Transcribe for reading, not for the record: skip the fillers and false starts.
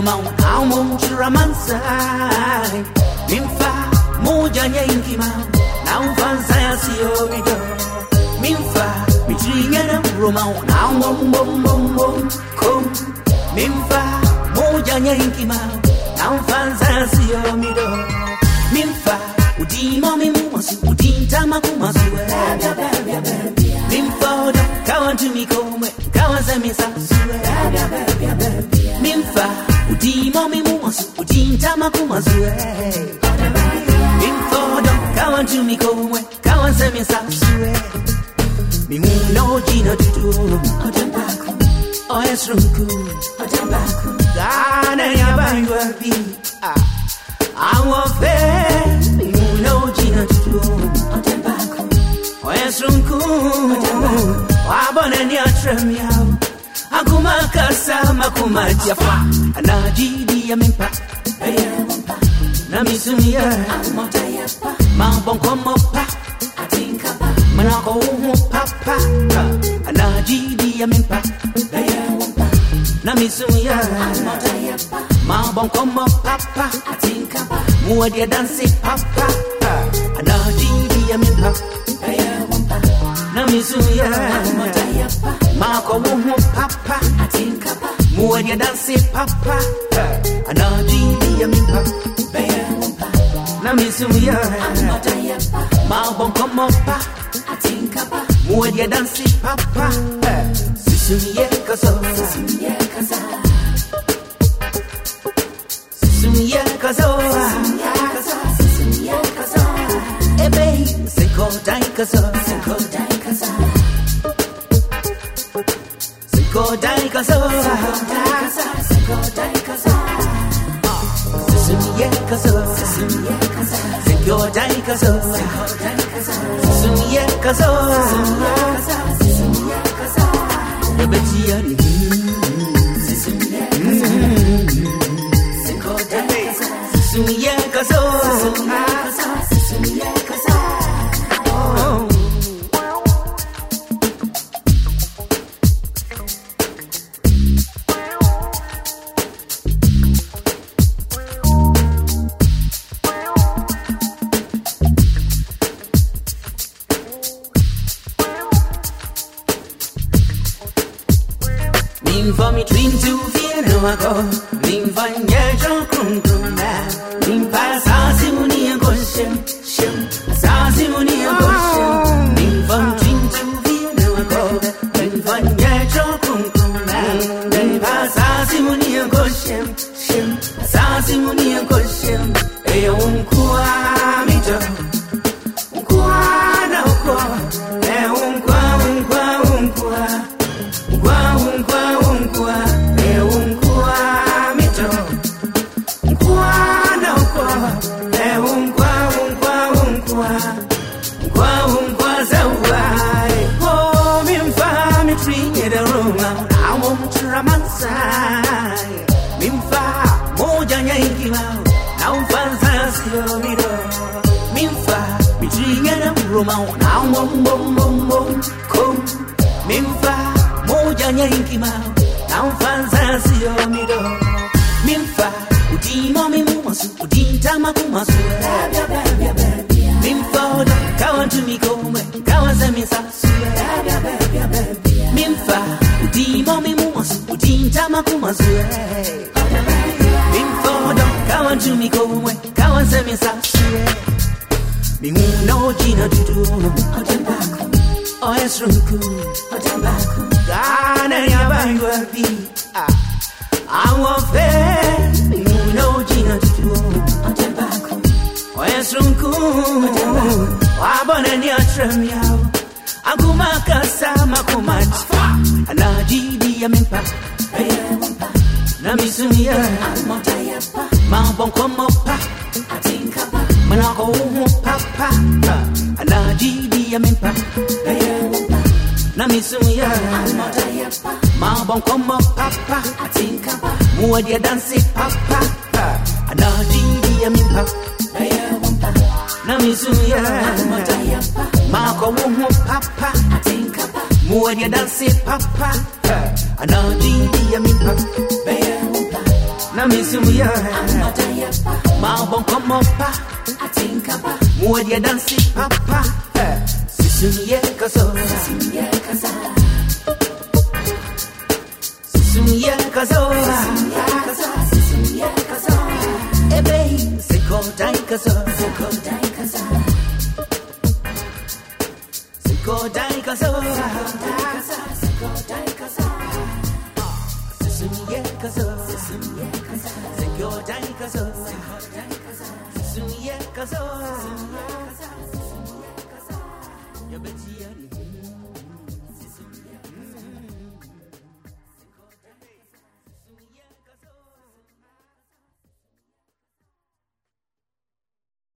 Romão, não monte ramansai. Minfa, moja nyengi mau, não fansa se ouvido. Minfa, me tinha Romão, não bom, com. Minfa, moja nyengi mau, não fansa se ouvido. Minfa, o dimo me muasu, o dintama kumasu. Minfa, kawan tu mi come, kawan se mi sasu. Minfa, o dimo me muasu, o dintama kumasu. Minfa, kawan tu mi come, kawan se mi sasu. Mi muno jina tutu, o esrunku, gana ya bangwa bi. Our fair, you know, Gina to do. Where's Runku? Wabonania Tremia. Akuma Kasa Makuma Jafa. Anajidi Yampa. Namisumia. Mambon Komopa. Manako Papa. Anajidi Yampa. Namisumia. Mambon Komopa. Muadia danse papa, anajidi ya mipa, na mizuya, mako mumu papa, muadia danse papa, anajidi ya mipa, na mizuya, mako mumu papa, muadia danse papa, sisuye kaso. Sumia kazoa, ebe seko dai kazoa, seko dai kazoa, seko dai kazoa, seko dai kazoa. Sumia kazoa, seko dai kazoa, sumia kazoa, ebe tiani. Sumia kazo, sumia kazo. Min for me dream to feel no I go. Min for your krum krum na. Min pa sasi muni angoshem, shem. Sasi muni angoshem. Min for dream to feel no I go. Min for your krum krum na. Min pa sasi muni angoshem, shem. Sasi muni angoshem. Eyo unkwa mito, unkwa na unkwa. Unkwa. Romão, não com Minfa, moja nyengi mau, não fanza se omido. Minfa, o dimo me muasu, o dintama kumasu. Minfa, kawan tu mi come, kawan se mi sasu. Minfa, o dimo me muasu, o dintama kumasu. Minfa, kawan tu mi come, kawan se mi sasu. Minguno jina tutu, o esrunku, gana ya bangwa bi. Our fair, minguno jina tutu, o esrunku, wabonania tremia. Akuma kasa makumat, anajidi ya mipa, na misumia, mambon komopa. Manako papa, anajidi ya mipa, na misumia, mambon komo papa, muadia danse papa, anajidi ya mipa, na misumia, mako papa, muadia danse papa, anajidi ya mipa, na misuya. Ma bon como pa. Muodia dansi papa. Sisuye kaso. Sisuye kaso. Ebe seko dai kaso. Seko dai kaso. Sisuye kaso. Seko dai kaso. Sisuye kaso. Your